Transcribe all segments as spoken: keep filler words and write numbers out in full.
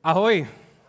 Ahoj.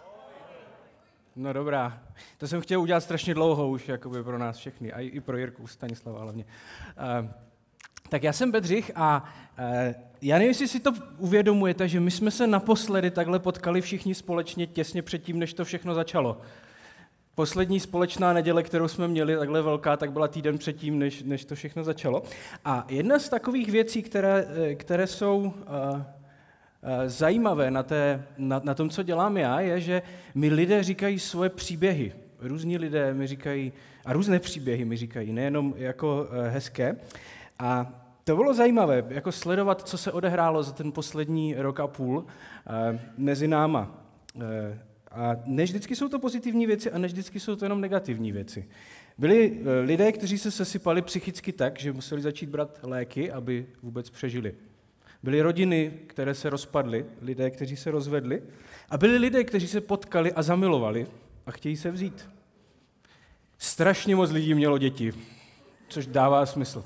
No dobrá, to jsem chtěl udělat strašně dlouho už jakoby pro nás všechny, a i pro Jirku Stanislava hlavně. Uh, tak já jsem Bedřich a uh, já nevím, jestli si to uvědomujete, že my jsme se naposledy takhle potkali všichni společně těsně předtím, než to všechno začalo. Poslední společná neděle, kterou jsme měli, takhle velká, tak byla týden předtím, než, než to všechno začalo. A jedna z takových věcí, které, které jsou uh, zajímavé na, té, na, na tom, co dělám já, je, že mi lidé říkají svoje příběhy. Různí lidé mi říkají, a různé příběhy mi říkají, nejenom jako hezké. A to bylo zajímavé, jako sledovat, co se odehrálo za ten poslední rok a půl mezi náma. A než vždycky jsou to pozitivní věci a než vždycky jsou to jenom negativní věci. Byli lidé, kteří se sesypali psychicky tak, že museli začít brát léky, aby vůbec přežili. Byly rodiny, které se rozpadly, lidé, kteří se rozvedli, a byli lidé, kteří se potkali a zamilovali a chtějí se vzít. Strašně moc lidí mělo děti, což dává smysl.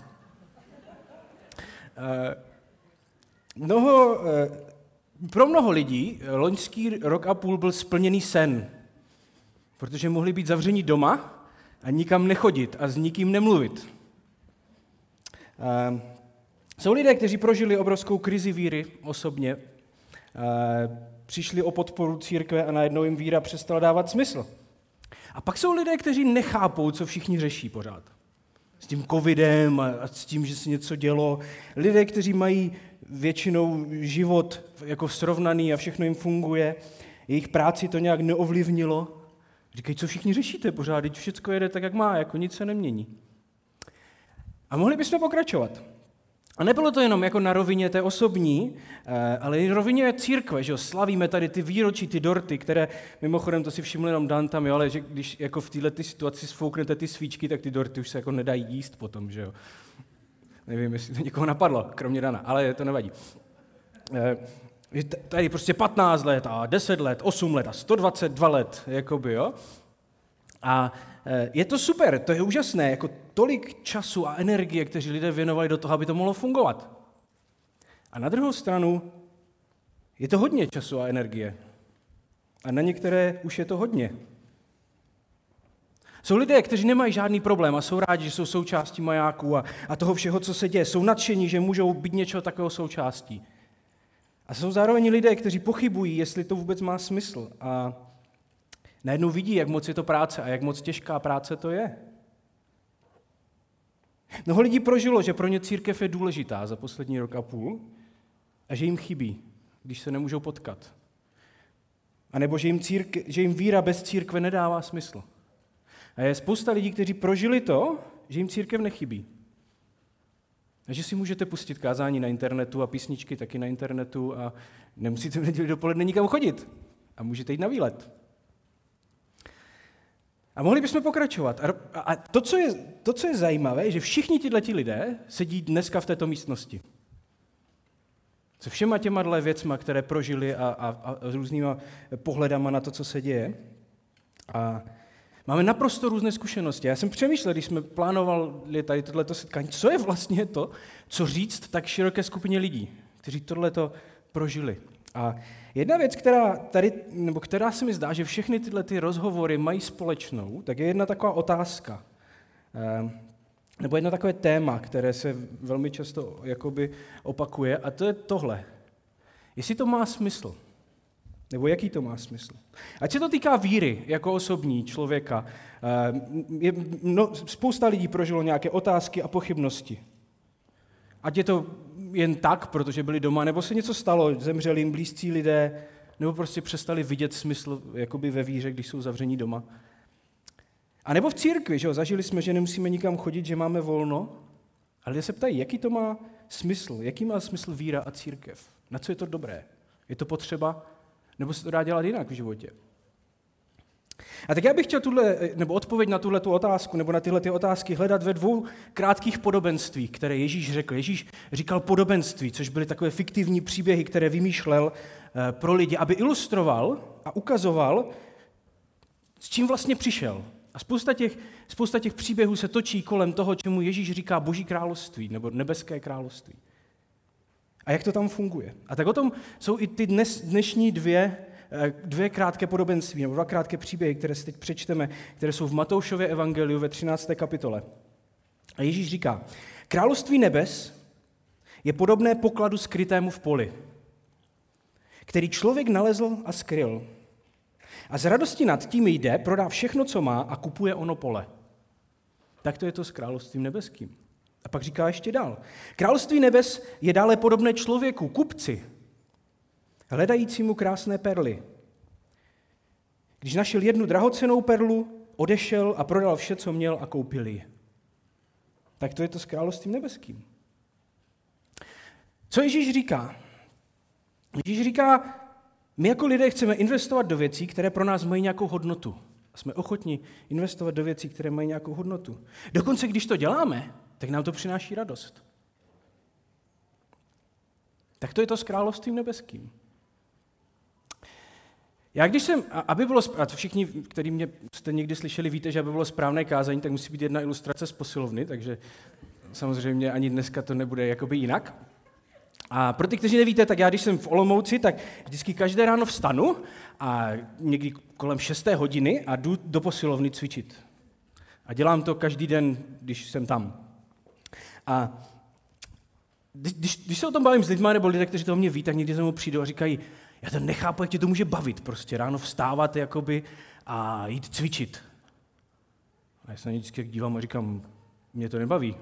Mnoho, pro mnoho lidí loňský rok a půl byl splněný sen, protože mohli být zavření doma a nikam nechodit a s nikým nemluvit. Jsou lidé, kteří prožili obrovskou krizi víry osobně, přišli o podporu církve a najednou jim víra přestala dávat smysl. A pak jsou lidé, kteří nechápou, co všichni řeší pořád. S tím covidem a s tím, že se něco dělo. Lidé, kteří mají většinou život jako srovnaný a všechno jim funguje, jejich práci to nějak neovlivnilo. Říkají, co všichni řešíte pořád, teď všechno jede tak, jak má, jako nic se nemění. A mohli bychom pokračovat. A nebylo to jenom jako na rovině té osobní, ale i na rovině církve, že jo, slavíme tady ty výročí, ty dorty, které, mimochodem to si všiml jenom Dan tam, jo, ale že když jako v této situaci sfouknete ty svíčky, tak ty dorty už se jako nedají jíst potom, že jo. Nevím, jestli to někoho napadlo, kromě Dana, ale to nevadí. Tady prostě patnáct let a deset let, osm let a sto dvacet dva let, jakoby, jo. A je to super, to je úžasné, jako tolik času a energie, kteří lidé věnovali do toho, aby to mohlo fungovat. A na druhou stranu je to hodně času a energie. A na některé už je to hodně. Jsou lidé, kteří nemají žádný problém a jsou rádi, že jsou součástí majáků a, a toho všeho, co se děje. Jsou nadšení, že můžou být něčeho takového součástí. A jsou zároveň lidé, kteří pochybují, jestli to vůbec má smysl. A najednou vidí, jak moc je to práce a jak moc těžká práce to je. Mnoho lidí prožilo, že pro ně církev je důležitá za poslední rok a půl a že jim chybí, když se nemůžou potkat. A nebo že jim, círke, že jim víra bez církve nedává smysl. A je spousta lidí, kteří prožili to, že jim církev nechybí. A že si můžete pustit kázání na internetu a písničky taky na internetu a nemusíte v neděli dopoledne nikam chodit. A můžete jít na výlet. A mohli bychom pokračovat. A to, co je, to, co je zajímavé, je, že všichni tihleti lidé sedí dneska v této místnosti. Se všema těma dle věcma, které prožili a, a, a různýma pohledama na to, co se děje. A máme naprosto různé zkušenosti. Já jsem přemýšlel, když jsme plánovali tady tohleto setkání, co je vlastně to, co říct tak široké skupině lidí, kteří tohleto prožili. A jedna věc, která, tady, nebo která se mi zdá, že všechny tyhle ty rozhovory mají společnou, tak je jedna taková otázka, nebo jedno takové téma, které se velmi často jakoby opakuje, a to je tohle. Jestli to má smysl, nebo jaký to má smysl. Ať se to týká víry jako osobní člověka, je, no, spousta lidí prožilo nějaké otázky a pochybnosti. Ať je to jen tak, protože byli doma, nebo se něco stalo, zemřeli jim blízcí lidé, nebo prostě přestali vidět smysl jakoby ve víře, když jsou zavření doma. A nebo v církvi, že jo, zažili jsme, že nemusíme nikam chodit, že máme volno, ale lidé se ptají, jaký to má smysl, jaký má smysl víra a církev, na co je to dobré, je to potřeba, nebo se to dá dělat jinak v životě. A tak já bych chtěl tuhle, nebo odpověď na tuhletu otázku, nebo na tyhle ty otázky hledat ve dvou krátkých podobenstvích, které Ježíš řekl. Ježíš říkal podobenství, což byly takové fiktivní příběhy, které vymýšlel pro lidi, aby ilustroval a ukazoval, s čím vlastně přišel. A spousta těch, spousta těch příběhů se točí kolem toho, čemu Ježíš říká Boží království, nebo nebeské království. A jak to tam funguje. A tak o tom jsou i ty dnes, dnešní dvě dvě krátké podobenství, nebo dva krátké příběhy, které si teď přečteme, které jsou v Matoušově evangeliu ve třinácté kapitole. A Ježíš říká, království nebes je podobné pokladu skrytému v poli, který člověk nalezl a skryl. A z radosti nad tím jde, prodá všechno, co má a kupuje ono pole. Tak to je to s královstvím nebeským. A pak říká ještě dál. Království nebes je dále podobné člověku, kupci, hledajícímu krásné perly. Když našel jednu drahocennou perlu, odešel a prodal vše, co měl a koupil ji. Tak to je to s královstvím nebeským. Co Ježíš říká? Ježíš říká, my jako lidé chceme investovat do věcí, které pro nás mají nějakou hodnotu. A jsme ochotni investovat do věcí, které mají nějakou hodnotu. Dokonce, když to děláme, tak nám to přináší radost. Tak to je to s královstvím nebeským. Já když jsem, aby bylo, a to všichni, kteří mě jste někdy slyšeli, víte, že aby bylo správné kázání, tak musí být jedna ilustrace z posilovny, takže samozřejmě ani dneska to nebude jakoby jinak. A pro ty, kteří nevíte, tak já, když jsem v Olomouci, tak vždycky každé ráno vstanu a někdy kolem šesté hodiny a jdu do posilovny cvičit. A dělám to každý den, když jsem tam. A když, když se o tom bavím s lidmi, nebo lidé, kteří to o mě ví, tak někdy za mnou přijdou a říkají, já to nechápu, jak tě to může bavit, prostě ráno vstávat jakoby a jít cvičit. A já se na ně vždycky dívám a říkám, mě to nebaví.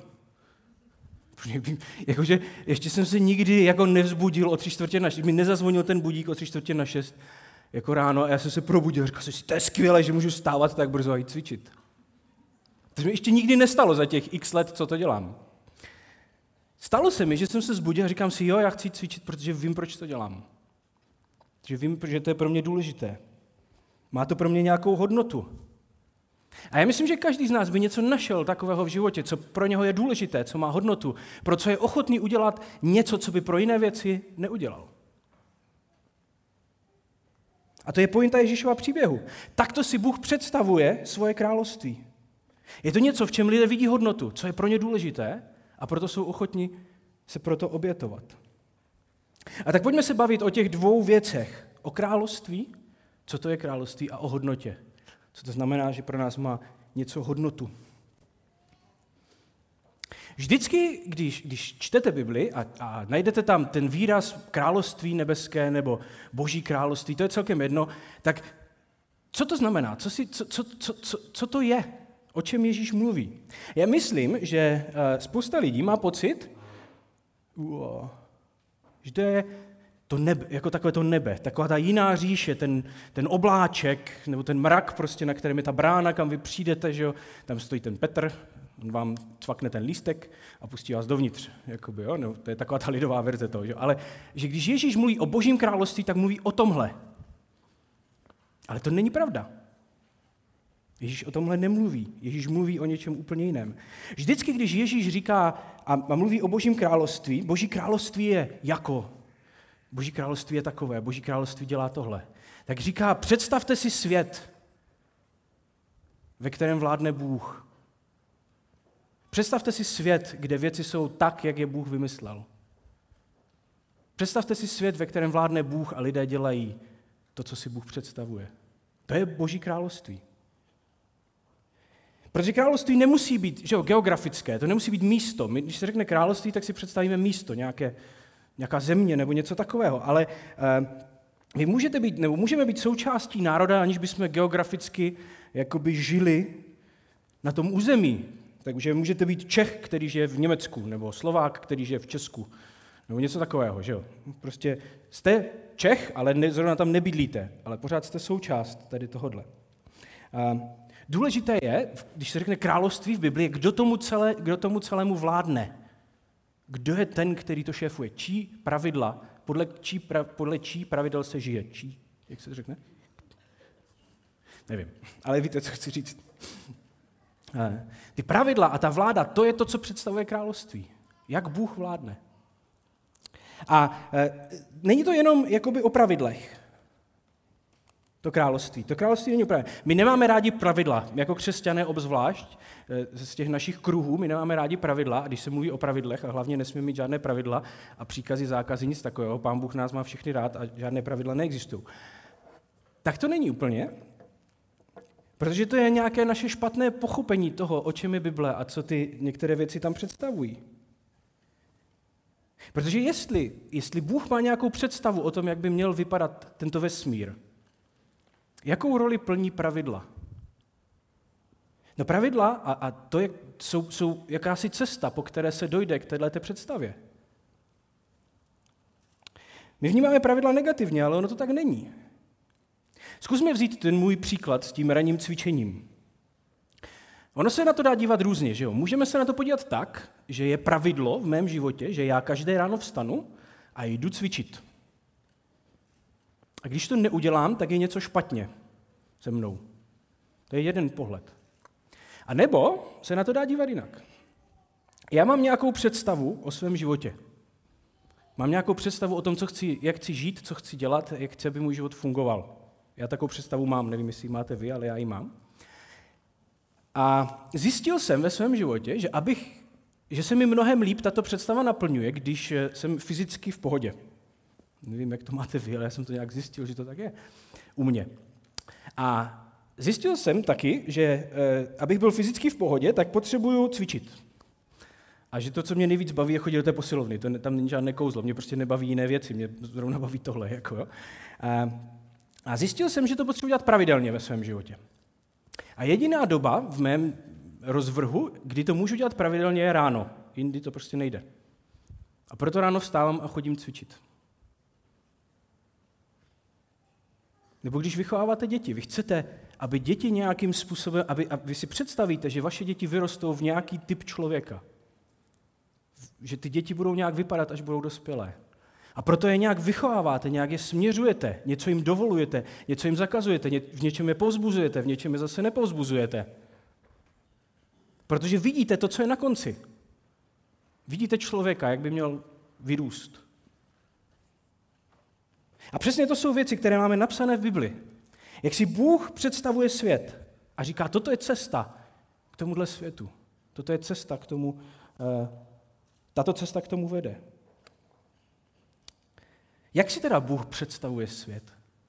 Jakože ještě jsem se nikdy jako nevzbudil o tři čtvrtě na šest, mi nezazvonil ten budík o tři čtvrtě na šest jako ráno a já jsem se probudil a říkal jsem si, to je skvělé, že můžu stávat tak brzo a jít cvičit. To se mi ještě nikdy nestalo za těch x let, co to dělám. Stalo se mi, že jsem se zbudil a říkám si, jo, já chci cvičit, protože vím, proč to dělám. Protože vím, že to je pro mě důležité. Má to pro mě nějakou hodnotu. A já myslím, že každý z nás by něco našel takového v životě, co pro něho je důležité, co má hodnotu, pro co je ochotný udělat něco, co by pro jiné věci neudělal. A to je pointa Ježíšova příběhu. Takto si Bůh představuje svoje království. Je to něco, v čem lidé vidí hodnotu, co je pro ně důležité a proto jsou ochotní se proto obětovat. A tak pojďme se bavit o těch dvou věcech. O království, co to je království, a o hodnotě. Co to znamená, že pro nás má něco hodnotu. Vždycky, když, když čtete Bibli a, a najdete tam ten výraz království nebeské nebo boží království, to je celkem jedno, tak co to znamená? Co, si, co, co, co, co, co to je? O čem Ježíš mluví? Já myslím, že spousta lidí má pocit, uo, že to je to nebe, jako takové to nebe, taková ta jiná říše, ten, ten obláček, nebo ten mrak, prostě, na kterém je ta brána, kam vy přijdete, že jo, tam stojí ten Petr, on vám cvakne ten lístek a pustí vás dovnitř, jakoby, jo, no, to je taková ta lidová verze toho, že? Ale že když Ježíš mluví o božím království, tak mluví o tomhle. Ale to není pravda. Ježíš o tomhle nemluví. Ježíš mluví o něčem úplně jiném. Vždycky, když Ježíš říká a mluví o božím království, boží království je jako, boží království je takové, boží království dělá tohle, tak říká, představte si svět, ve kterém vládne Bůh. Představte si svět, kde věci jsou tak, jak je Bůh vymyslel. Představte si svět, ve kterém vládne Bůh a lidé dělají to, co si Bůh představuje. To je boží království. Protože království nemusí být, že jo, geografické, to nemusí být místo. My, když se řekne království, tak si představíme místo, nějaké, nějaká země nebo něco takového. Ale uh, vy můžete být, nebo můžeme být součástí národa, aniž bychom geograficky jakoby žili na tom území. Takže můžete být Čech, který žije v Německu, nebo Slovák, který žije v Česku, nebo něco takového, že jo. Prostě jste Čech, ale ne, zrovna tam nebydlíte, ale pořád jste součást tady tohodle. Uh, Důležité je, když se řekne království v Biblii, kdo tomu, celé, kdo tomu celému vládne. Kdo je ten, který to šéfuje? Čí pravidla, podle čí, pra, podle čí pravidel se žije? Čí, jak se to řekne? Nevím, ale víte, co chci říct. Ty pravidla a ta vláda, to je to, co představuje království. Jak Bůh vládne. A e, není to jenom jakoby o pravidlech. To království. To království není úplně. My nemáme rádi pravidla, jako křesťané obzvlášť, z těch našich kruhů, my nemáme rádi pravidla, a když se mluví o pravidlech, a hlavně nesmíme mít žádné pravidla a příkazy, zákazy, nic takového, Pán Bůh nás má všechny rád a žádné pravidla neexistují. Tak to není úplně, protože to je nějaké naše špatné pochopení toho, o čem je Bible a co ty některé věci tam představují. Protože jestli, jestli Bůh má nějakou představu o tom, jak by měl vypadat tento vesmír, jakou roli plní pravidla? No pravidla, a, a to je, jsou, jsou jakási cesta, po které se dojde k této představě. My vnímáme pravidla negativně, ale ono to tak není. Zkusme vzít ten můj příklad s tím ranním cvičením. Ono se na to dá dívat různě, že jo? Můžeme se na to podívat tak, že je pravidlo v mém životě, že já každé ráno vstanu a jdu cvičit. A když to neudělám, tak je něco špatně se mnou. To je jeden pohled. A nebo se na to dá dívat jinak. Já mám nějakou představu o svém životě. Mám nějakou představu o tom, co chci, jak chci žít, co chci dělat, jak chci, aby můj život fungoval. Já takovou představu mám, nevím, jestli ji máte vy, ale já ji mám. A zjistil jsem ve svém životě, že, abych, že se mi mnohem líp tato představa naplňuje, když jsem fyzicky v pohodě. Nevím, jak to máte vy, ale já jsem to nějak zjistil, že to tak je u mě. A zjistil jsem taky, že abych byl fyzicky v pohodě, tak potřebuju cvičit. A že to, co mě nejvíc baví, je chodit do té posilovny. To, tam není žádné kouzlo, mě prostě nebaví jiné věci, mě zrovna baví tohle. Jako, jo. A, a zjistil jsem, že to potřebuji dělat pravidelně ve svém životě. A jediná doba v mém rozvrhu, kdy to můžu dělat pravidelně, je ráno. Jindy to prostě nejde. A proto ráno vstávám a chodím cvičit. Nebo když vychováváte děti, vy chcete, aby děti nějakým způsobem, aby, aby vy si představíte, že vaše děti vyrostou v nějaký typ člověka. Že ty děti budou nějak vypadat, až budou dospělé. A proto je nějak vychováváte, nějak je směřujete, něco jim dovolujete, něco jim zakazujete, v něčem je povzbuzujete, v něčem je zase nepovzbuzujete. Protože vidíte to, co je na konci. Vidíte člověka, jak by měl vyrůst. A přesně to jsou věci, které máme napsané v Bibli. Jak si Bůh představuje svět a říká, toto je cesta k tomuhle světu. Toto je cesta k tomu, tato cesta k tomu vede. Jak si teda Bůh představuje svět?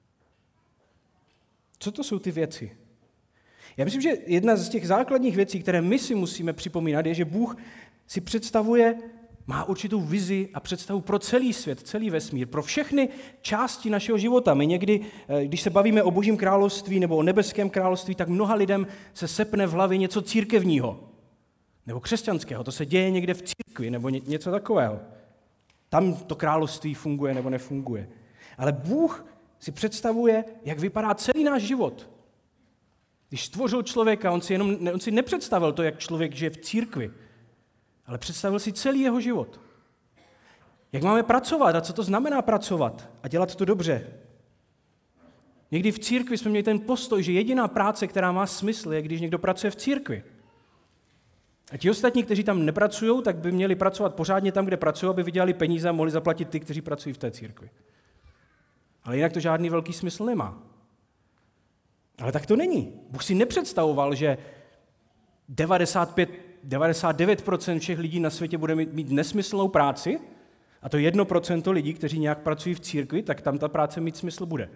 Co to jsou ty věci? Já myslím, že jedna z těch základních věcí, které my si musíme připomínat, je, že Bůh si představuje, má určitou vizi a představu pro celý svět, celý vesmír, pro všechny části našeho života. My někdy, když se bavíme o Božím království nebo o nebeském království, tak mnoha lidem se sepne v hlavě něco církevního nebo křesťanského. To se děje někde v církvi nebo něco takového. Tam to království funguje nebo nefunguje. Ale Bůh si představuje, jak vypadá celý náš život. Když stvořil člověka, on si, jenom, on si nepředstavil to, jak člověk žije v církvi, ale představil si celý jeho život. Jak máme pracovat a co to znamená pracovat a dělat to dobře. Někdy v církvi jsme měli ten postoj, že jediná práce, která má smysl, je, když někdo pracuje v církvi. A ti ostatní, kteří tam nepracují, tak by měli pracovat pořádně tam, kde pracují, aby vydělali peníze a mohli zaplatit ty, kteří pracují v té církvi. Ale jinak to žádný velký smysl nemá. Ale tak to není. Bůh si nepředstavoval, že devadesát pět, devadesát devět procent všech lidí na světě bude mít, mít nesmyslnou práci a to jedno procento lidí, kteří nějak pracují v církvi, tak tam ta práce mít smysl bude.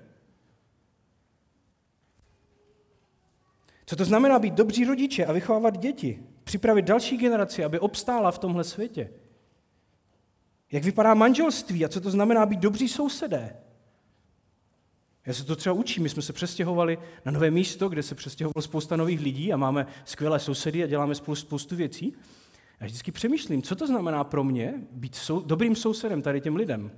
Co to znamená být dobří rodiče a vychovávat děti? Připravit další generaci, aby obstála v tomhle světě? Jak vypadá manželství a co to znamená být dobří sousedé? Já se to třeba učím, my jsme se přestěhovali na nové místo, kde se přestěhovalo spousta nových lidí a máme skvělé sousedy a děláme spolu spoustu věcí. A vždycky přemýšlím, co to znamená pro mě být sou, dobrým sousedem tady těm lidem.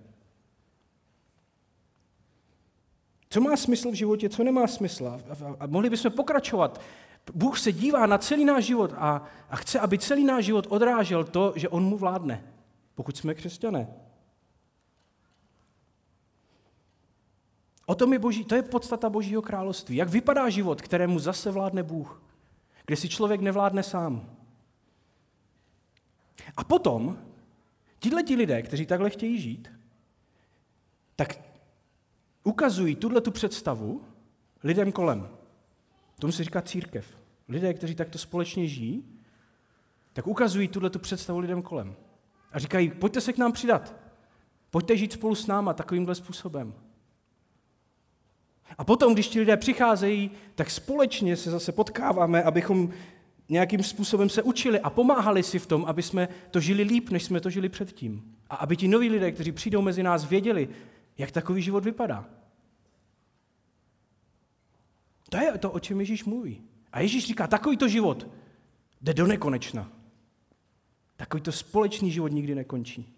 Co má smysl v životě, co nemá smysl. A, a, a mohli bychom pokračovat. Bůh se dívá na celý náš život a, a chce, aby celý náš život odrážel to, že on mu vládne, pokud jsme křesťané. O tom je boží, to je podstata Božího království. Jak vypadá život, kterému zase vládne Bůh, kde si člověk nevládne sám. A potom, tihleti lidé, kteří takhle chtějí žít, tak ukazují tuhletu představu lidem kolem. Tomu se říká církev. Lidé, kteří takto společně žijí, tak ukazují tuhletu představu lidem kolem. A říkají, pojďte se k nám přidat. Pojďte žít spolu s náma takovýmhle způsobem. A potom, když ti lidé přicházejí, tak společně se zase potkáváme, abychom nějakým způsobem se učili a pomáhali si v tom, aby jsme to žili líp, než jsme to žili předtím. A aby ti noví lidé, kteří přijdou mezi nás, věděli, jak takový život vypadá. To je to, o čem Ježíš mluví. A Ježíš říká, takovýto život jde do nekonečna. Takovýto společný život nikdy nekončí.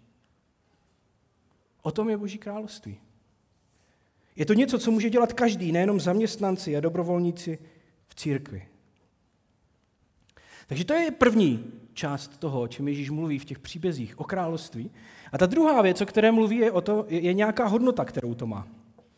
O tom je Boží království. Je to něco, co může dělat každý, nejenom zaměstnanci a dobrovolníci v církvi. Takže to je první část toho, o čem Ježíš mluví v těch příbězích o království. A ta druhá věc, o které mluví, je, o to, je nějaká hodnota, kterou to má.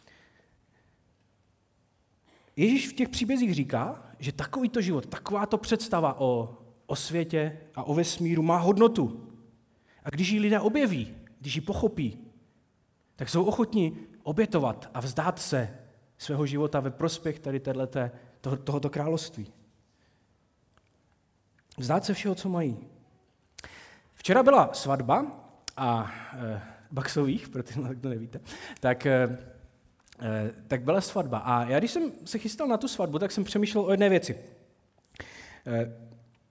Ježíš v těch příbězích říká, že takovýto život, takováto představa o, o světě a o vesmíru má hodnotu. A když ji lidé objeví, když ji pochopí, tak jsou ochotní obětovat a vzdát se svého života ve prospěch tady téhleté, toho, tohoto království. Vzdát se všeho, co mají. Včera byla svatba a e, Baxových, pro ty, kdo nevíte, tak, e, tak byla svatba. A já, když jsem se chystal na tu svatbu, tak jsem přemýšlel o jedné věci. E,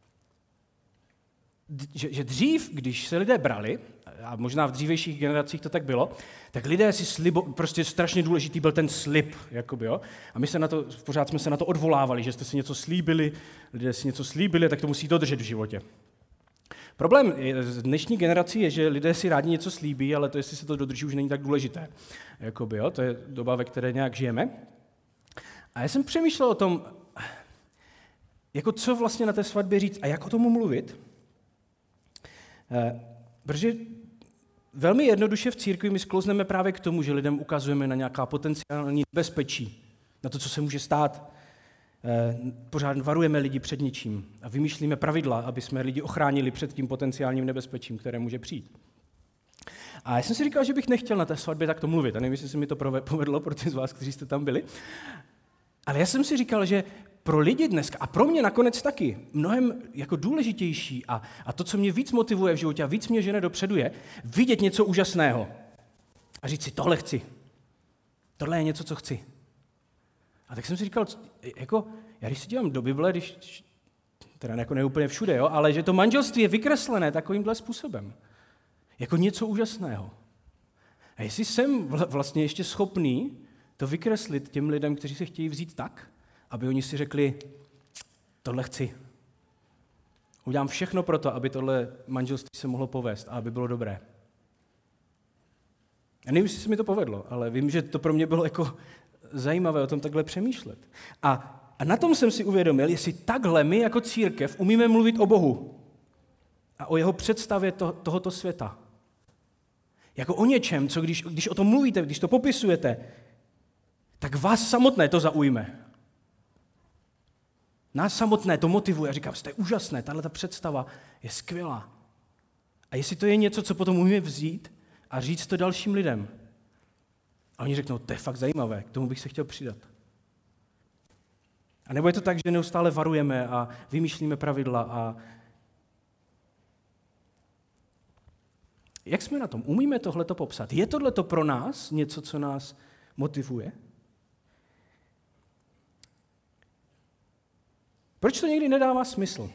že, že dřív, když se lidé brali, a možná v dřívějších generacích to tak bylo, tak lidé si slibo, prostě strašně důležitý byl ten slib, jakoby, jo? A my se na to, pořád jsme se na to odvolávali, že jste si něco slíbili, lidé si něco slíbili, tak to musí dodržet v životě. Problém z dnešní generací je, že lidé si rádi něco slíbí, ale to, jestli se to dodrží, už není tak důležité. Jakoby, jo? To je doba, ve které nějak žijeme. A já jsem přemýšlel o tom, jako co vlastně na té svatbě říct a jak o tomu mluvit, protože velmi jednoduše v církvi my sklouzneme právě k tomu, že lidem ukazujeme na nějaká potenciální nebezpečí, na to, co se může stát. Pořád varujeme lidi před ničím a vymýšlíme pravidla, aby jsme lidi ochránili před tím potenciálním nebezpečím, které může přijít. A já jsem si říkal, že bych nechtěl na té svatbě takto mluvit. A nevím, jestli se mi to povedlo pro ty z vás, kteří jste tam byli. Ale já jsem si říkal, že pro lidi dneska, a pro mě nakonec taky, mnohem jako důležitější a, a to, co mě víc motivuje v životě a víc mě žene dopředu, je vidět něco úžasného a říct si, tohle chci. Tohle je něco, co chci. A tak jsem si říkal, jako, já když se dívám do Bible, když, teda jako ne úplně všude, jo, ale že to manželství je vykreslené takovýmhle způsobem. Jako něco úžasného. A jestli jsem vlastně ještě schopný to vykreslit těm lidem, kteří se chtějí vzít tak, aby oni si řekli, tohle chci. Udělám všechno pro to, aby tohle manželství se mohlo povést a aby bylo dobré. Já nevím, jestli se mi to povedlo, ale vím, že to pro mě bylo jako zajímavé o tom takhle přemýšlet. A, a na tom jsem si uvědomil, jestli takhle my jako církev umíme mluvit o Bohu a o jeho představě to, tohoto světa. Jako o něčem, co když, když o tom mluvíte, když to popisujete, tak vás samotné to zaujme. Nás samotné to motivuje a říkám, to je úžasné, tahle představa je skvělá. A jestli to je něco, co potom umíme vzít a říct to dalším lidem. A oni řeknou, to je fakt zajímavé, k tomu bych se chtěl přidat. A nebo je to tak, že neustále varujeme a vymýšlíme pravidla a jak jsme na tom? Umíme tohleto popsat? Je tohleto pro nás něco, co nás motivuje? Proč to někdy nedává smysl?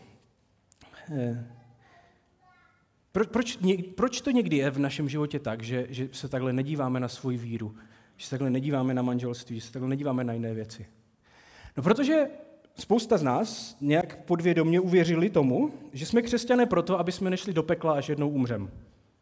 Pro, proč, proč to někdy je v našem životě tak, že, že se takhle nedíváme na svoji víru, že se takhle nedíváme na manželství, že se takhle nedíváme na jiné věci? No protože spousta z nás nějak podvědomě uvěřili tomu, že jsme křesťané proto, aby jsme nešli do pekla, až jednou umřem.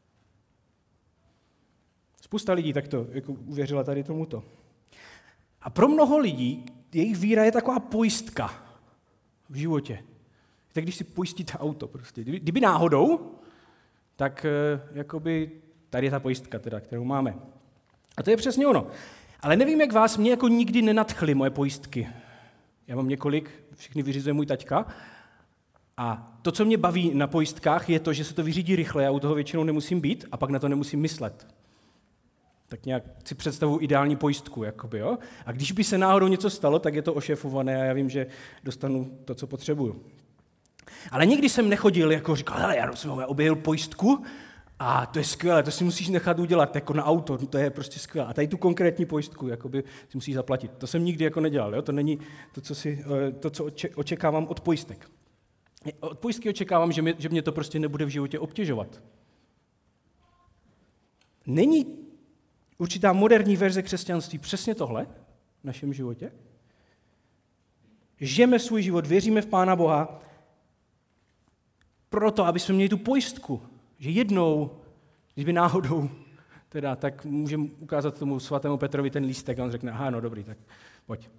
Spousta lidí takto jako uvěřila tady tomuto. A pro mnoho lidí jejich víra je taková pojistka v životě. Tak když si pojistíte auto prostě. Kdyby náhodou, tak jakoby tady je ta pojistka, teda, kterou máme. A to je přesně ono. Ale nevím, jak vás, mě jako nikdy nenadchly moje pojistky. Já mám několik, všechny vyřizuje můj taťka. A to, co mě baví na pojistkách, je to, že se to vyřídí rychle, já u toho většinou nemusím být a pak na to nemusím myslet. Tak nějak si představuji ideální pojistku. Jakoby, jo? A když by se náhodou něco stalo, tak je to ošefované a já vím, že dostanu to, co potřebuju. Ale nikdy jsem nechodil, jako říkal, hele, já jsem oběhl pojistku A to je skvělé, to si musíš nechat udělat jako na auto, to je prostě skvělé. A tady tu konkrétní pojistku jakoby, si musíš zaplatit. To jsem nikdy jako nedělal, jo? To není to, co, si, to, co očekávám od pojistek. Od pojistky očekávám, že mě, že mě to prostě nebude v životě obtěžovat. Není určitá moderní verze křesťanství přesně tohle v našem životě? Žijeme svůj život, věříme v Pána Boha, proto, aby jsme měli tu pojistku, že jednou, když by náhodou, teda, tak můžeme ukázat tomu svatému Petrovi ten lístek a on řekne, aha, no dobrý, tak pojď.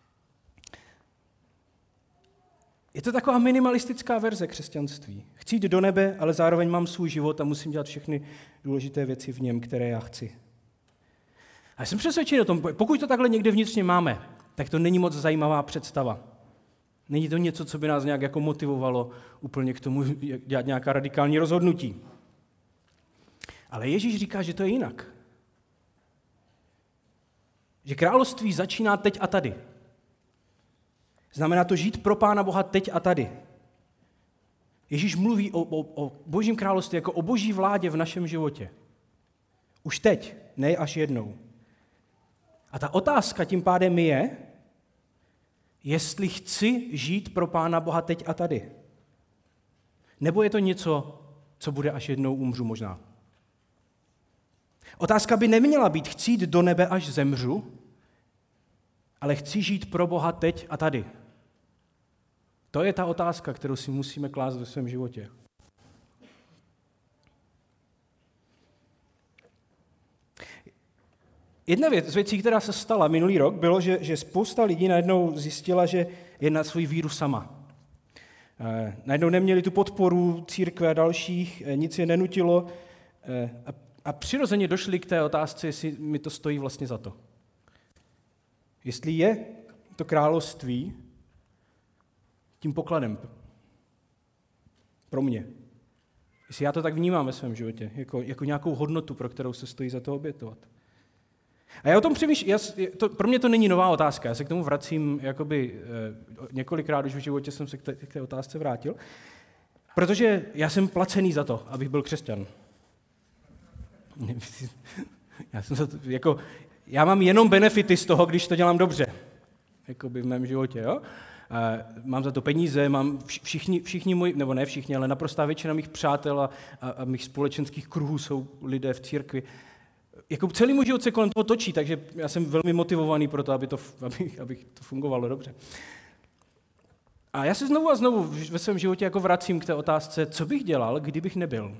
Je to taková minimalistická verze křesťanství. Chci jít do nebe, ale zároveň mám svůj život a musím dělat všechny důležité věci v něm, které já chci. A jsem přesvědčen o tom, pokud to takhle někde vnitřně máme, tak to není moc zajímavá představa. Není to něco, co by nás nějak jako motivovalo úplně k tomu dělat nějaká radikální rozhodnutí. Ale Ježíš říká, že to je jinak. Že království začíná teď a tady. Znamená to žít pro Pána Boha teď a tady. Ježíš mluví o, o, o Božím království jako o Boží vládě v našem životě. Už teď, ne až jednou. A ta otázka tím pádem je, jestli chci žít pro Pána Boha teď a tady. Nebo je to něco, co bude až jednou umřu možná. Otázka by neměla být, chci jít do nebe, až zemřu, ale chci žít pro Boha teď a tady. To je ta otázka, kterou si musíme klást ve svém životě. Jedna věc, z věcí, která se stala minulý rok, bylo, že, že spousta lidí najednou zjistila, že je na svou víru sama. E, najednou neměli tu podporu církve a dalších, e, nic je nenutilo e, a, a přirozeně došli k té otázce, jestli mi to stojí vlastně za to. Jestli je to království tím pokladem pro mě. Jestli já to tak vnímám ve svém životě, jako, jako nějakou hodnotu, pro kterou se stojí za to obětovat. A já o tom přemýšlím, já, to, pro mě to není nová otázka, já se k tomu vracím jakoby, eh, několikrát, už v životě jsem se k té, k té otázce vrátil, protože já jsem placený za to, abych byl křesťan. Já, jsem za to, jako, já mám jenom benefity z toho, když to dělám dobře, jakoby v mém životě, jo? A mám za to peníze, mám všichni, všichni moji, nebo ne všichni, ale naprostá většina mých přátel a, a, a mých společenských kruhů jsou lidé v církvi. Jako celý můj život se kolem toho točí, takže já jsem velmi motivovaný pro to, aby to, aby, aby to fungovalo dobře. A já se znovu a znovu ve svém životě jako vracím k té otázce, co bych dělal, kdybych nebyl.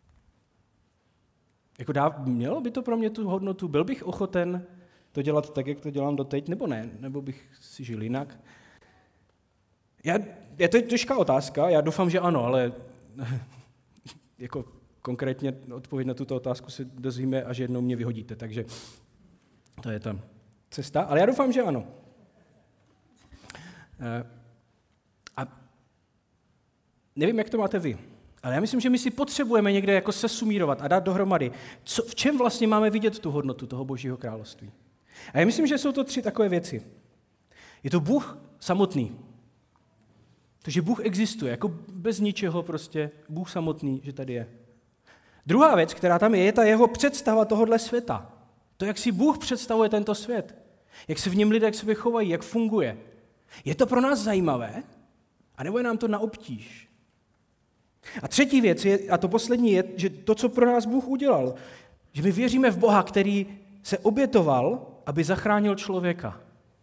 Jako dá, mělo by to pro mě tu hodnotu, byl bych ochoten to dělat tak, jak to dělám doteď, nebo ne, nebo bych si žil jinak. Já, je to těžká otázka, já doufám, že ano, ale jako konkrétně odpověď na tuto otázku se dozvíme, až jednou mě vyhodíte, takže to je ta cesta, ale já doufám, že ano. A nevím, jak to máte vy, ale já myslím, že my si potřebujeme někde jako sesumírovat a dát dohromady, co, v čem vlastně máme vidět tu hodnotu toho Božího království. A já myslím, že jsou to tři takové věci. Je to Bůh samotný. Takže Bůh existuje, jako bez ničeho prostě, Bůh samotný, že tady je. Druhá věc, která tam je, je ta jeho představa tohohle světa. To, jak si Bůh představuje tento svět. Jak se v něm lidé k sobě chovají, jak funguje. Je to pro nás zajímavé? A nebo je nám to na obtíž? A třetí věc, je, a to poslední je, že to, co pro nás Bůh udělal, že my věříme v Boha, který se obětoval, aby zachránil člověka.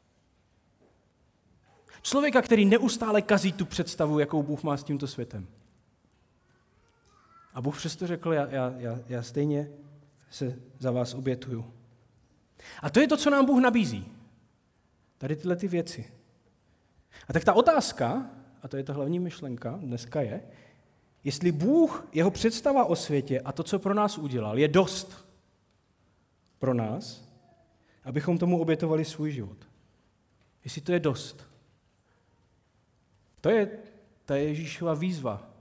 Člověka, který neustále kazí tu představu, jakou Bůh má s tímto světem. A Bůh přesto řekl, já, já, já, já stejně se za vás obětuju. A to je to, co nám Bůh nabízí. Tady tyhle ty věci. A tak ta otázka, a to je ta hlavní myšlenka dneska je, jestli Bůh, jeho představa o světě a to, co pro nás udělal, je dost pro nás, abychom tomu obětovali svůj život. Jestli to je dost. To je ta Ježíšova výzva.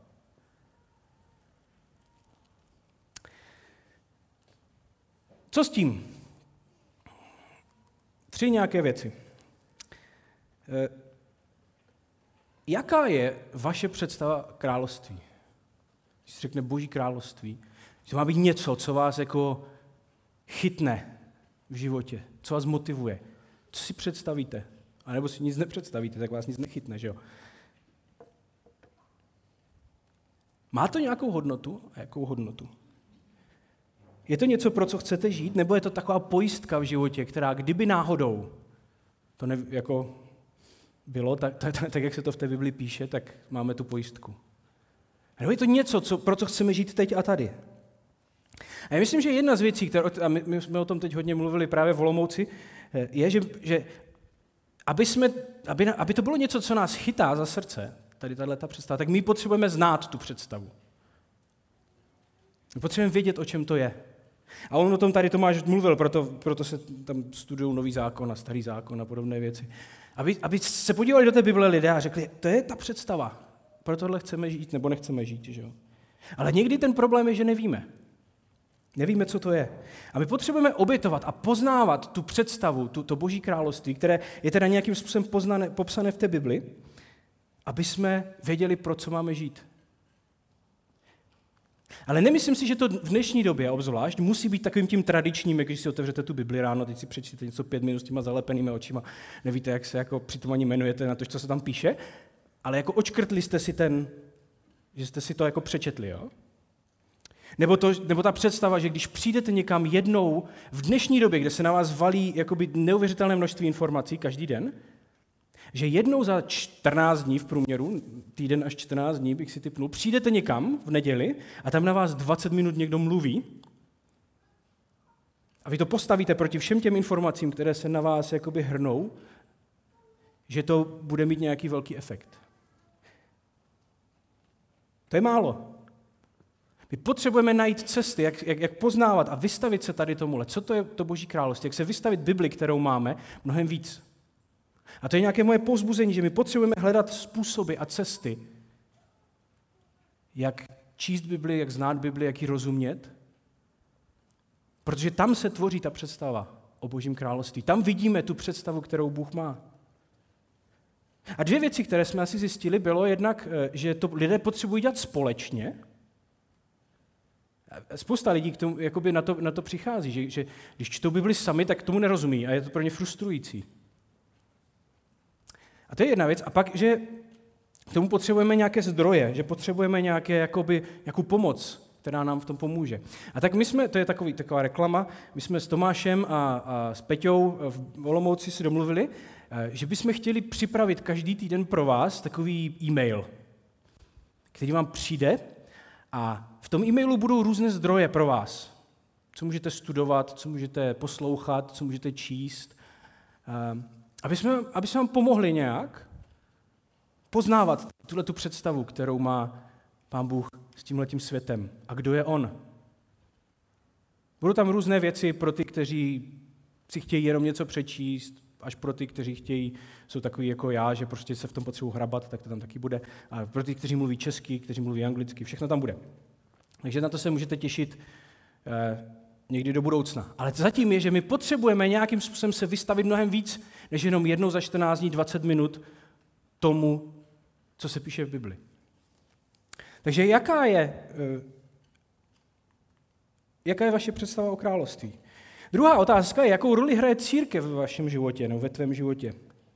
Co s tím? Tři nějaké věci. E, jaká je vaše představa království? Když se řekne Boží království, Že to má být něco, co vás jako chytne v životě, co vás motivuje. Co si představíte? A nebo si nic nepředstavíte, tak vás nic nechytne, že jo? Má to nějakou hodnotu? A jakou hodnotu? Je to něco, pro co chcete žít, nebo je to taková pojistka v životě, která kdyby náhodou to ne, jako bylo, tak, tak, tak jak se to v té Bibli píše, tak máme tu pojistku. A nebo je to něco, co, pro co chceme žít teď a tady. A já myslím, že jedna z věcí, které, a my, my jsme o tom teď hodně mluvili právě v Olomouci, je, že, že aby, jsme, aby, aby to bylo něco, co nás chytá za srdce, tady tato představa, tak my potřebujeme znát tu představu. My potřebujeme vědět, o čem to je. A on o tom tady Tomáš mluvil, proto, proto se tam studují nový zákon a starý zákon a podobné věci. Aby, aby se podívali do té Bible lidé a řekli, to je ta představa, pro tohle chceme žít nebo nechceme žít. Že jo? Ale někdy ten problém je, že nevíme. Nevíme, co to je. A my potřebujeme obětovat a poznávat tu představu, tu, to Boží království, které je teda nějakým způsobem poznané, popsané v té Bibli, aby jsme věděli, pro co máme žít. Ale nemyslím si, že to v dnešní době obzvlášť musí být takovým tím tradičním, jak když si otevřete tu Bibli ráno, teď si přečtěte něco pět minut s těma zalepenými očima, nevíte, jak se jako přitom ani jmenujete na to, co se tam píše, ale jako očkrtli jste si ten, že jste si to jako přečetli, jo? Nebo, to, nebo ta představa, že když přijdete někam jednou v dnešní době, kde se na vás valí jakoby neuvěřitelné množství informací každý den, že jednou za čtrnáct dní v průměru, týden až čtrnáct dní bych si tipnul, přijdete někam v neděli a tam na vás dvacet minut někdo mluví a vy to postavíte proti všem těm informacím, které se na vás jakoby hrnou, že to bude mít nějaký velký efekt. To je málo. My potřebujeme najít cesty, jak, jak, jak poznávat a vystavit se tady tomuhle. Co to je to Boží království? Jak se vystavit Bibli, kterou máme, mnohem víc. A to je nějaké moje povzbuzení, že my potřebujeme hledat způsoby a cesty, jak číst Bibli, jak znát Bibli, jak ji rozumět. Protože tam se tvoří ta představa o Božím království. Tam vidíme tu představu, kterou Bůh má. A dvě věci, které jsme asi zjistili, bylo jednak, že to lidé potřebují dělat společně. Spousta lidí k tomu, jakoby na, to, na to přichází, že, že když čtou Bibli sami, tak tomu nerozumí a je to pro ně frustrující. A to je jedna věc. A pak, že k tomu potřebujeme nějaké zdroje, že potřebujeme nějaké, jakoby, nějakou pomoc, která nám v tom pomůže. A tak my jsme, to je takový, taková reklama, my jsme s Tomášem a, a s Peťou v Olomouci si domluvili, že bychom chtěli připravit každý týden pro vás takový e-mail, který vám přijde a v tom e-mailu budou různé zdroje pro vás. Co můžete studovat, co můžete poslouchat, co můžete číst. Aby jsme, aby jsme vám pomohli nějak poznávat tuhletu představu, kterou má Pán Bůh s tímhletím světem. A kdo je on? Budou tam různé věci pro ty, kteří si chtějí jenom něco přečíst, až pro ty, kteří chtějí, jsou takový jako já, že prostě se v tom potřebují hrabat, tak to tam taky bude. A pro ty, kteří mluví česky, kteří mluví anglicky, všechno tam bude. Takže na to se můžete těšit eh, někdy do budoucna. Ale zatím je, že my potřebujeme nějakým způsobem se vystavit mnohem víc, než jenom jednou za čtrnáct dní, dvacet minut tomu, co se píše v Bibli. Takže jaká je, jaká je vaše představa o království? Druhá otázka je, jakou roli hraje církev ve vašem životě, nebo ve tvém životě.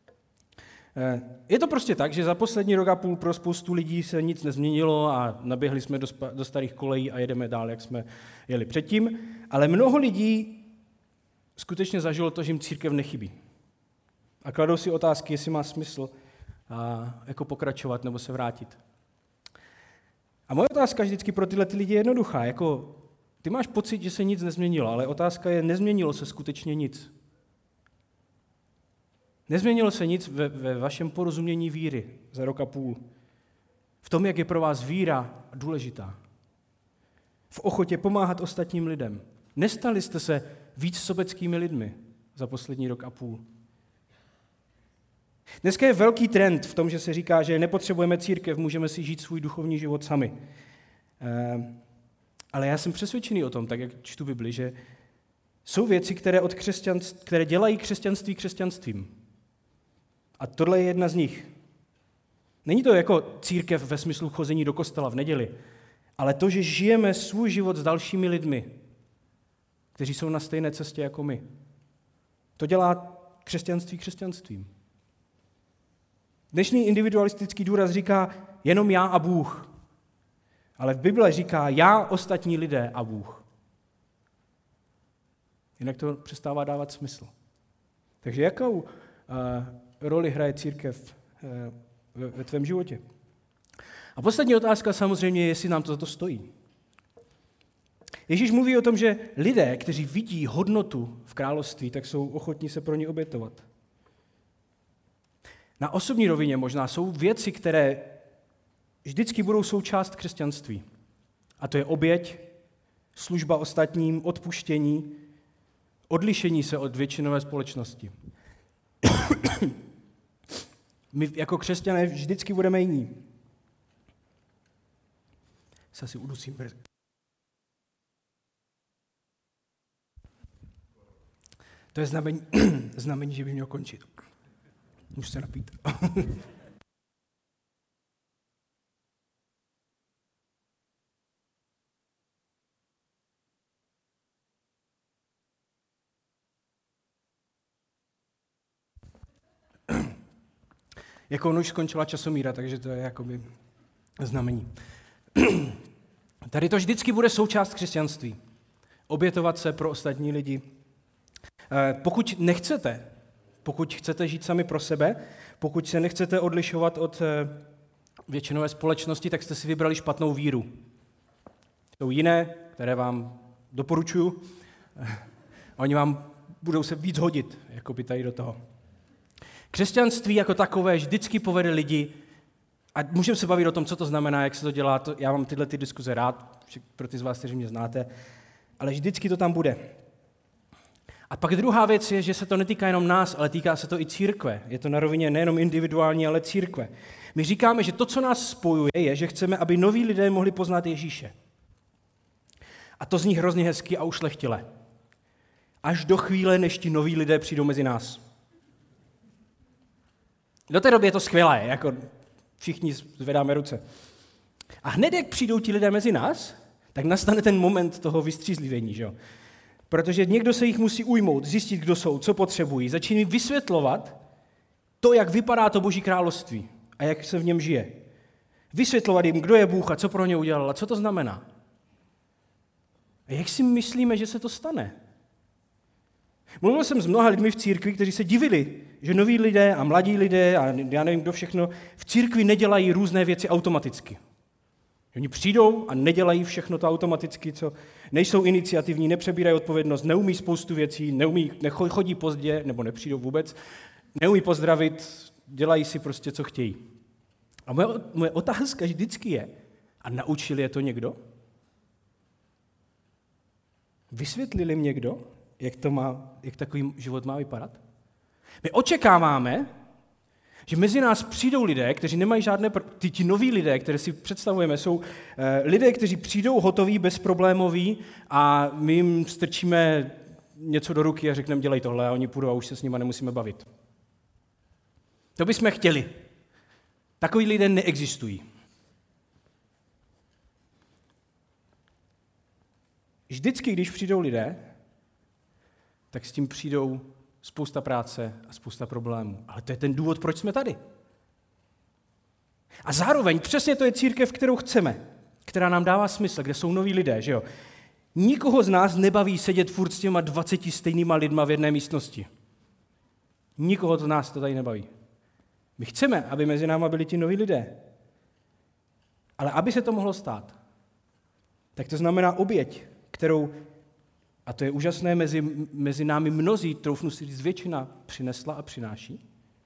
Je to prostě tak, že za poslední rok a půl pro spoustu lidí se nic nezměnilo a naběhli jsme do, spa, do starých kolejí a jedeme dál, jak jsme jeli předtím, ale mnoho lidí skutečně zažilo to, že jim církev nechybí. A kladou si otázky, jestli má smysl a jako pokračovat nebo se vrátit. A moje otázka vždycky pro tyhle ty lidi je jednoduchá. Jako, ty máš pocit, že se nic nezměnilo, ale otázka je, nezměnilo se skutečně nic. Nezměnilo se nic ve, ve vašem porozumění víry za rok a půl. V tom, jak je pro vás víra důležitá. V ochotě pomáhat ostatním lidem. Nestali jste se víc sobeckými lidmi za poslední rok a půl. Dneska je velký trend v tom, že se říká, že nepotřebujeme církev, můžeme si žít svůj duchovní život sami. Ale já jsem přesvědčený o tom, tak jak čtu Bibli, že jsou věci, které, od křesťanství, které dělají křesťanství křesťanstvím. A tohle je jedna z nich. Není to jako církev ve smyslu chození do kostela v neděli, ale to, že žijeme svůj život s dalšími lidmi, kteří jsou na stejné cestě jako my. To dělá křesťanství křesťanstvím. Dnešní individualistický důraz říká jenom já a Bůh. Ale v Bible říká já, ostatní lidé a Bůh. Jinak to přestává dávat smysl. Takže jakou uh, roli hraje církev uh, ve, ve tvém životě? A poslední otázka samozřejmě je, jestli nám to za to stojí. Ježíš mluví o tom, že lidé, kteří vidí hodnotu v království, tak jsou ochotní se pro ně obětovat. Na osobní rovině možná jsou věci, které vždycky budou součást křesťanství. A to je oběť, služba ostatním, odpuštění, odlišení se od většinové společnosti. My jako křesťané vždycky budeme jiní. Se asi udusím brzy. To je znamení, znamení, že by měl končit. Můžu se napít. Jako on už skončila časomíra, takže to je jakoby znamení. Tady to vždycky bude součást křesťanství. Obětovat se pro ostatní lidi. Pokud nechcete, pokud chcete žít sami pro sebe, pokud se nechcete odlišovat od většinové společnosti, tak jste si vybrali špatnou víru. Jsou jiné, které vám doporučuju. Oni vám budou se víc hodit, jako by tady do toho. Křesťanství jako takové vždycky povede lidi, a můžeme se bavit o tom, co to znamená, jak se to dělá, to, já mám tyhle ty diskuze rád, pro ty z vás, kteří mě znáte, ale vždycky to tam bude. A pak druhá věc je, že se to netýká jenom nás, ale týká se to i církve. Je to na rovině nejenom individuální, ale církve. My říkáme, že to, co nás spojuje, je, že chceme, aby noví lidé mohli poznat Ježíše. A to zní hrozně hezky a ušlechtile. Až do chvíle, než ti noví lidé přijdou mezi nás. Do té doby je to skvělé, jako všichni zvedáme ruce. A hned, jak přijdou ti lidé mezi nás, tak nastane ten moment toho vystřízlivění, že jo? Protože někdo se jich musí ujmout, zjistit, kdo jsou, co potřebují, začínají vysvětlovat to, jak vypadá to Boží království a jak se v něm žije. Vysvětlovat jim, kdo je Bůh a co pro ně udělal a co to znamená. A jak si myslíme, že se to stane? Mluvil jsem s mnoha lidmi v církvi, kteří se divili, že noví lidé a mladí lidé a já nevím, kdo všechno v církvi nedělají různé věci automaticky. Oni přijdou a nedělají všechno to automaticky, co nejsou iniciativní, nepřebírají odpovědnost, neumí spoustu věcí, neumí, nechodí pozdě, nebo nepřijdou vůbec, neumí pozdravit, dělají si prostě, co chtějí. A moje, moje otázka vždycky je, a naučil je to někdo? Vysvětlil jim někdo, jak, to má, jak takový život má vypadat? My očekáváme, že mezi nás přijdou lidé, kteří nemají žádné, ty, ti noví lidé, které si představujeme, jsou uh, lidé, kteří přijdou hotoví, bezproblémoví a my jim strčíme něco do ruky a řekneme, dělej tohle a oni půjdou a už se s nimi nemusíme bavit. To bychom chtěli. Takoví lidé neexistují. Vždycky, když přijdou lidé, tak s tím přijdou spousta práce a spousta problémů. Ale to je ten důvod, proč jsme tady. A zároveň přesně to je církev, kterou chceme, která nám dává smysl, kde jsou noví lidé, že jo. Nikoho z nás nebaví sedět furt s těma dvaceti stejnýma lidma v jedné místnosti. Nikoho z nás to tady nebaví. My chceme, aby mezi náma byli ti noví lidé. Ale aby se to mohlo stát, tak to znamená oběť, kterou, a to je úžasné, mezi, mezi námi mnozí, troufnu si říct, většina přinesla a přináší.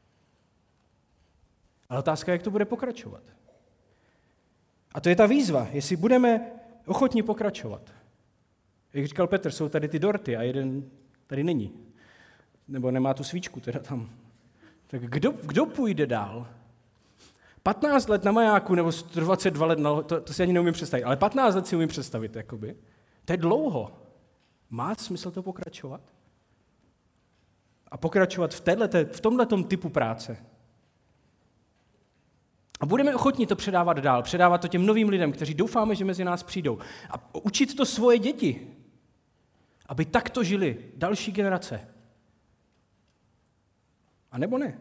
Ale otázka je, jak to bude pokračovat. A to je ta výzva, jestli budeme ochotní pokračovat. Jak říkal Petr, jsou tady ty dorty a jeden tady není. Nebo nemá tu svíčku teda tam. Tak kdo, kdo půjde dál? patnáct let na majáku nebo dvacet dva let, na, to, to si ani neumím představit, ale patnáct let si umím představit, jakoby. To je dlouho. Má smysl to pokračovat? A pokračovat v, této, v tomhletom typu práce? A budeme ochotni to předávat dál, předávat to těm novým lidem, kteří doufáme, že mezi nás přijdou. A učit to svoje děti, aby takto žili další generace. A nebo ne?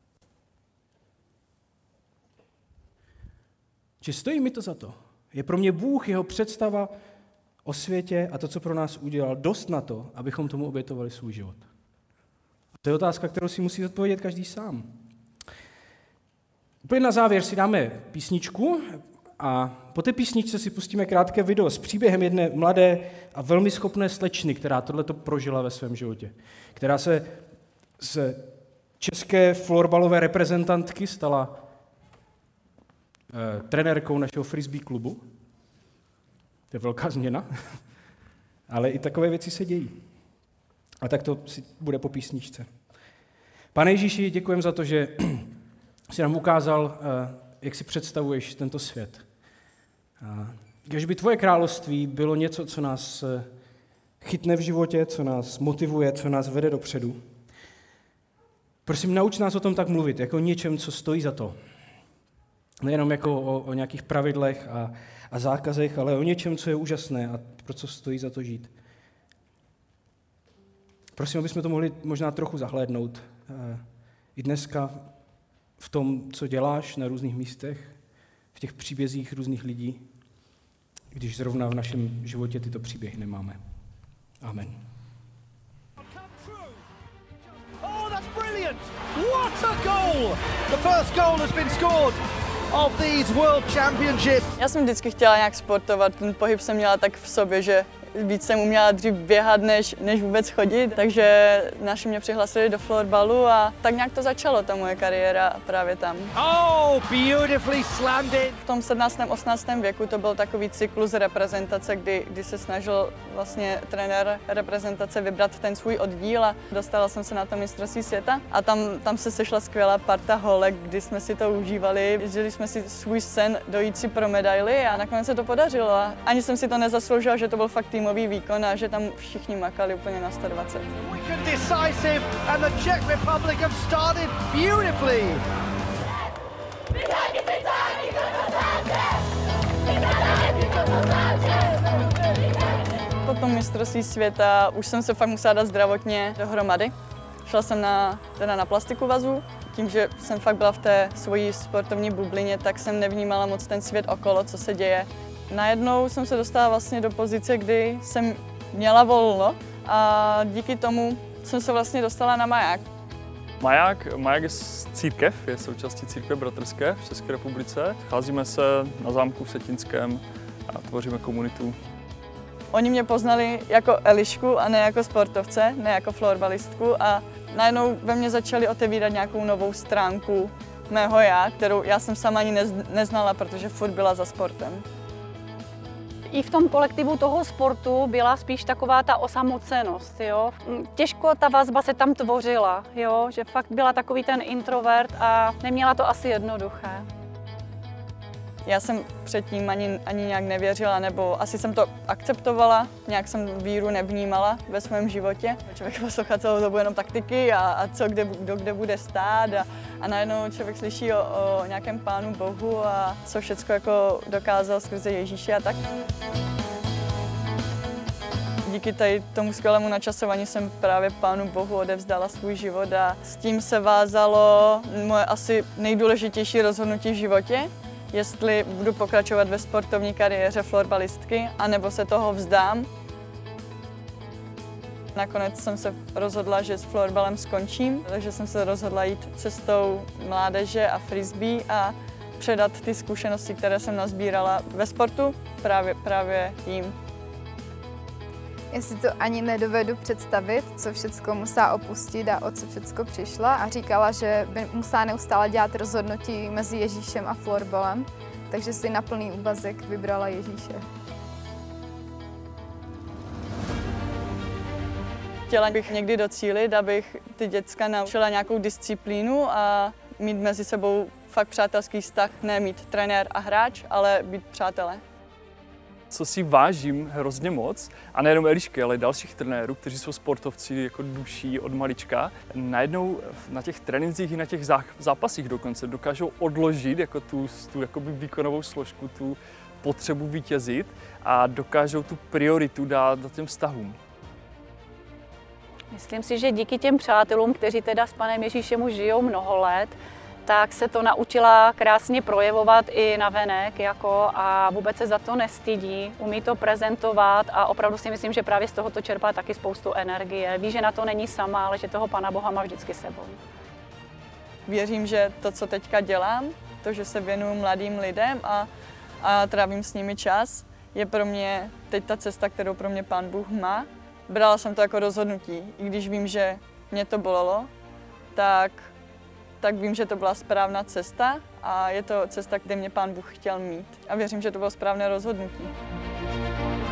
Či stojí mi to za to? Je pro mě Bůh, jeho představa o světě a to, co pro nás udělal, dost na to, abychom tomu obětovali svůj život? A to je otázka, kterou si musí odpovědět každý sám. Úplně na závěr si dáme písničku a po té písničce si pustíme krátké video s příběhem jedné mladé a velmi schopné slečny, která tohleto prožila ve svém životě. Která se z české florbalové reprezentantky stala eh, trenérkou našeho frisbee klubu. To je velká změna, ale i takové věci se dějí. A tak to si bude po písničce. Pane Ježíši, děkujeme za to, že jsi nám ukázal, jak si představuješ tento svět. Když by tvoje království bylo něco, co nás chytne v životě, co nás motivuje, co nás vede dopředu. Prosím, nauč nás o tom tak mluvit, jako o něčem, co stojí za to. Nejenom jako o, o nějakých pravidlech a, a zákazech, ale o něčem, co je úžasné a pro co stojí za to žít. Prosím, abychom to mohli možná trochu zahlédnout i dneska v tom, co děláš na různých místech, v těch příbězích různých lidí, když zrovna v našem životě tyto příběhy nemáme. Amen. Oh, that's brilliant! What a goal! The first goal has been scored of these World Championships. Já jsem vždycky chtěla nějak sportovat, ten pohyb jsem měla tak v sobě, že víc jsem uměla dřív běhat, než, než vůbec chodit, takže naši mě přihlásili do florbalu a tak nějak to začalo, ta moje kariéra právě tam. Oh, beautifully slammed in. V tom sedmnáctém osmnáctém věku to byl takový cyklus reprezentace, kdy, kdy se snažil vlastně trenér reprezentace vybrat ten svůj oddíl a dostala jsem se na to mistrovství světa a tam, tam se sešla skvělá parta holek, kdy jsme si to užívali, žili jsme si svůj sen dojít si pro medaily a nakonec se to podařilo a ani jsem si to nezasloužila, že to byl fakt týmový výkon a že tam všichni makali úplně na sto dvacet. Quick and decisive and the Czech Republic have started beautifully. Po tom mistrovství světa už jsem se fakt musela dát zdravotně dohromady. Šla jsem na, teda na plastiku vazu. Tím, že jsem fakt byla v té svojí sportovní bublině, tak jsem nevnímala moc ten svět okolo, co se děje. Najednou jsem se dostala vlastně do pozice, kdy jsem měla volno a díky tomu jsem se vlastně dostala na maják. Maják, maják je církev, je součástí církve bratrské v České republice. Scházíme se na zámku v Setinském a tvoříme komunitu. Oni mě poznali jako Elišku a ne jako sportovce, ne jako florbalistku a najednou ve mně začali otevírat nějakou novou stránku mého já, kterou já jsem sama ani neznala, protože furt byla za sportem. I v tom kolektivu toho sportu byla spíš taková ta osamocenost, jo. Těžko ta vazba se tam tvořila, jo, že fakt byla takový ten introvert a neměla to asi jednoduché. Já jsem předtím ani, ani nějak nevěřila, nebo asi jsem to akceptovala, nějak jsem víru nevnímala ve svém životě. Člověk poslouchá celou dobu jenom taktiky a, a co, kde, kdo kde bude stát a, a najednou člověk slyší o, o nějakém Pánu Bohu a co všecko jako dokázal skrze Ježíše a tak. Díky tady tomu skvělému načasování jsem právě Pánu Bohu odevzdala svůj život a s tím se vázalo moje asi nejdůležitější rozhodnutí v životě. Jestli budu pokračovat ve sportovní kariéře florbalistky, anebo se toho vzdám. Nakonec jsem se rozhodla, že s florbalem skončím, takže jsem se rozhodla jít cestou mládeže a frisbee a předat ty zkušenosti, které jsem nazbírala ve sportu, právě, právě jim. Já si to ani nedovedu představit, co všecko musela opustit a o co všecko přišla a říkala, že by musela neustále dělat rozhodnutí mezi Ježíšem a florbalem, takže si na plný úvazek vybrala Ježíše. Chtěla bych někdy docílit, abych ty děcka naučila nějakou disciplínu a mít mezi sebou fakt přátelský vztah, ne mít trenér a hráč, ale být přátelé. Co si vážím hrozně moc, a nejenom Elišky, ale i dalších trenérů, kteří jsou sportovci jako duší od malička, najednou na těch trénincích i na těch zápasích dokonce dokážou odložit jako tu, tu jakoby výkonovou složku, tu potřebu vítězit a dokážou tu prioritu dát těm vztahům. Myslím si, že díky těm přátelům, kteří teda s Panem Ježíšem už žijou mnoho let, tak se to naučila krásně projevovat i navenek jako, a vůbec se za to nestydí, umí to prezentovat a opravdu si myslím, že právě z toho to čerpá taky spoustu energie. Ví, že na to není sama, ale že toho Pana Boha má vždycky sebou. Věřím, že to, co teďka dělám, to, že se věnuju mladým lidem a, a trávím s nimi čas, je pro mě teď ta cesta, kterou pro mě Pán Bůh má. Brala jsem to jako rozhodnutí, i když vím, že mě to bolelo, tak tak vím, že to byla správná cesta a je to cesta, kde mě Pán Bůh chtěl mít. A věřím, že to bylo správné rozhodnutí.